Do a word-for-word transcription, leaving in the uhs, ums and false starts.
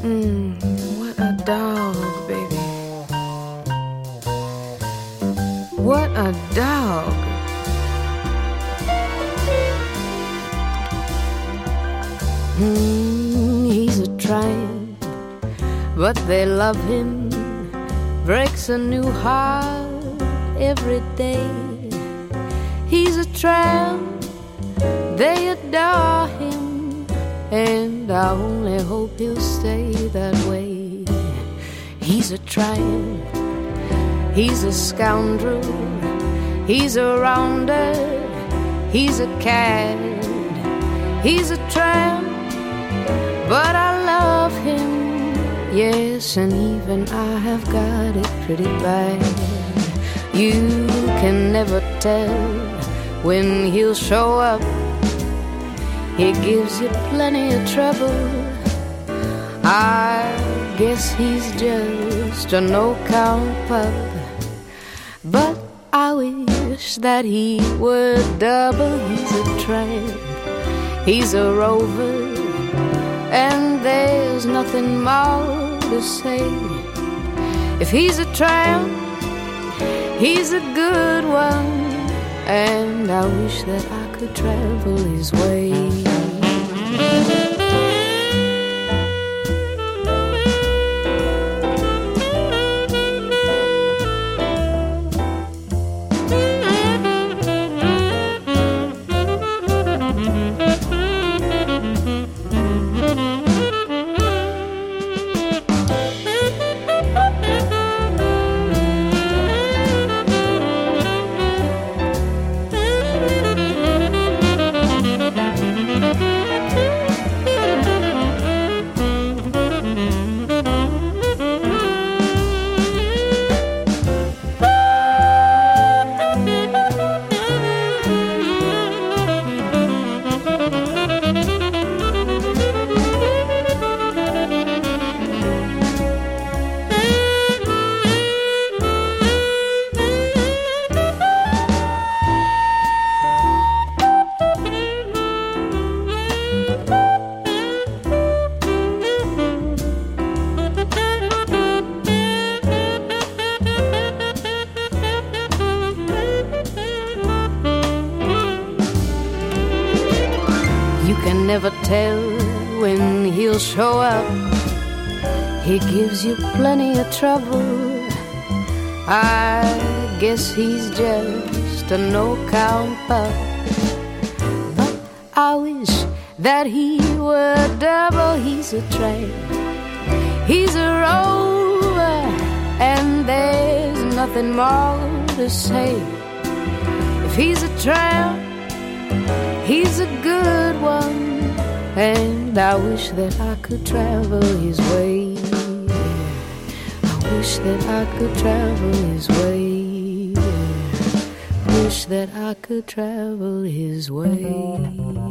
Mm, what a dog, baby. What a dog. Mm, he's a tramp, but they love him. Breaks a new heart every day. He's a tramp, they adore him, and I only hope he'll stay that way. He's a tramp, he's a scoundrel, he's a rounder, he's a cad. He's a tramp, but I love him, yes, and even I have got it pretty bad. You can never tell when he'll show up. He gives you plenty of trouble. I guess he's just a no-count pup, but I wish that he were double. He's a tramp, he's a rover, and there's nothing more to say. If he's a tramp, he's a good one, and I wish that I could travel his way. Never tell when he'll show up. He gives you plenty of trouble. I guess he's just a no-count pup, but I wish that he were double. He's a tramp, he's a rover, and there's nothing more to say. If he's a tramp, he's a good one, and I wish that I could travel his way. I wish that I could travel his way. Wish that I could travel his way.